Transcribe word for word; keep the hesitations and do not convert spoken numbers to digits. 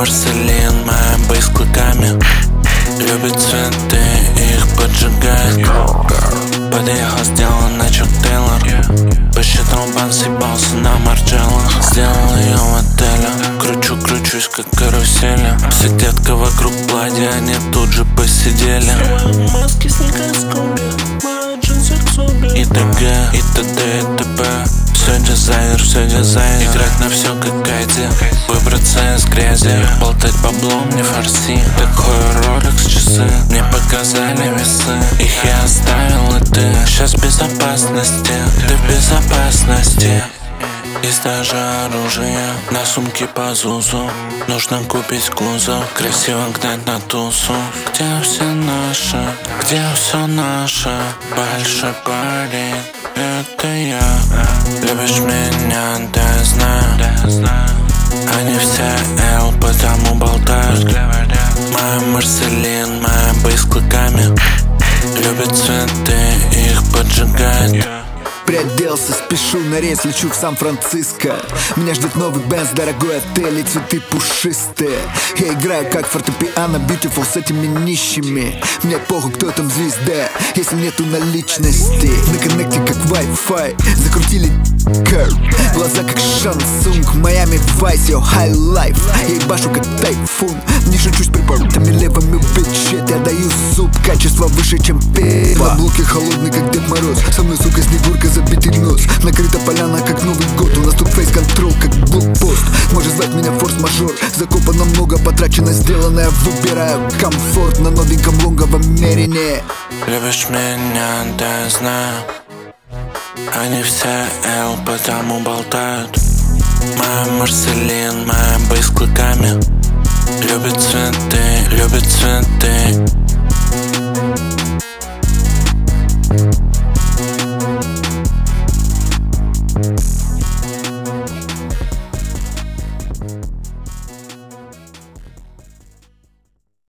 Марселин, моя бейс клыками. Любит цветы, их поджигает. Подъехал, сделал на Чак Тейлор. Посчитал бан, съебался на Марджелло. Сделал ее в отеле. Кручу, кручусь, как карусели. Все детка вокруг платья, они тут же посидели. Маски, сникерс, комби, мои джинсы, зомби. И т.г., и т.д., и т.п. Все дизайнер, все дизайнер. Играть на все как Кайди. Выбраться из грязи. Болтать баблом, не фарси. Такой Rolex часы. Мне показали весы. Их я оставил, и ты сейчас в безопасности. Ты в безопасности. Есть даже оружие на сумке по ЗУЗу. Нужно купить кузов, красиво гнать на тусу. Где все наши, где все наше? Большой парень, это я. Любишь меня, да я знаю. Они все L, потому болтают. Моя Марселин, моя бейс клыками. Любит цветы, их поджигает. Приоделся, спешу на рейс, лечу в Сан-Франциско. Меня ждет новый Бенз, дорогой отель и цветы пушистые. Я играю как фортепиано, beautiful с этими нищими. Мне похуй, кто там звезда, если нету наличности. На коннекте как Wi-Fi, закрутили кэр. Глаза как Шансунг, Майами Вайс, йо, high life. Я ебашу как тайфун, не шучу с припортами левыми, bitch. Я даю суп, качество выше, чем пиво. Каблуки холодный, как Дед Мороз. Со мной, сука, снегурка, забитый нос. Накрыта поляна, как Новый год. У нас тут фейс-контрол, как блокпост. Можешь звать меня форс-мажор. Закопано много, потрачено, сделанное. Выбираю комфорт на новеньком лонговом мерине. Любишь меня, да я знаю. Они все L, потому болтают. Моя Марселин, моя бейс клыками. Любит цветы, любит цветы.